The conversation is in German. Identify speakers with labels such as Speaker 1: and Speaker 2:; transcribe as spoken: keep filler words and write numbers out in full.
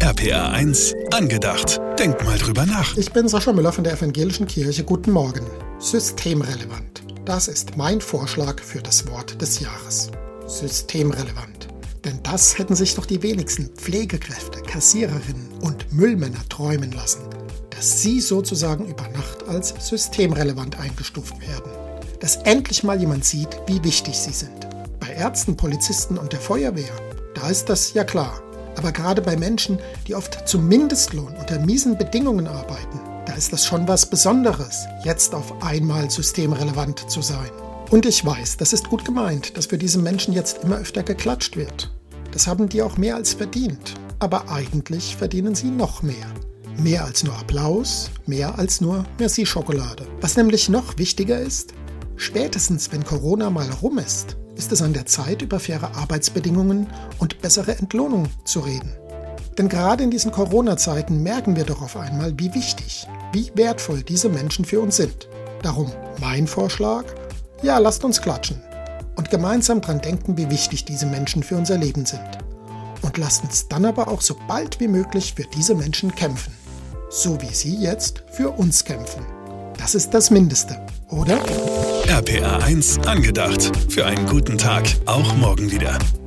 Speaker 1: R P R eins angedacht. Denk mal drüber nach.
Speaker 2: Ich bin Sascha Müller von der Evangelischen Kirche. Guten Morgen. Systemrelevant. Das ist mein Vorschlag für das Wort des Jahres. Systemrelevant. Denn das hätten sich doch die wenigsten Pflegekräfte, Kassiererinnen und Müllmänner träumen lassen, dass sie sozusagen über Nacht als systemrelevant eingestuft werden. Dass endlich mal jemand sieht, wie wichtig sie sind. Bei Ärzten, Polizisten und der Feuerwehr, da ist das ja klar. Aber gerade bei Menschen, die oft zum Mindestlohn unter miesen Bedingungen arbeiten, da ist das schon was Besonderes, jetzt auf einmal systemrelevant zu sein. Und ich weiß, das ist gut gemeint, dass für diese Menschen jetzt immer öfter geklatscht wird. Das haben die auch mehr als verdient. Aber eigentlich verdienen sie noch mehr. Mehr als nur Applaus, mehr als nur Merci-Schokolade. Was nämlich noch wichtiger ist, spätestens wenn Corona mal rum ist, ist es an der Zeit, über faire Arbeitsbedingungen und bessere Entlohnung zu reden. Denn gerade in diesen Corona-Zeiten merken wir doch auf einmal, wie wichtig, wie wertvoll diese Menschen für uns sind. Darum mein Vorschlag: ja, lasst uns klatschen und gemeinsam dran denken, wie wichtig diese Menschen für unser Leben sind. Und lasst uns dann aber auch so bald wie möglich für diese Menschen kämpfen. So wie sie jetzt für uns kämpfen. Das ist das Mindeste, oder?
Speaker 1: R P R eins angedacht. Für einen guten Tag, auch morgen wieder.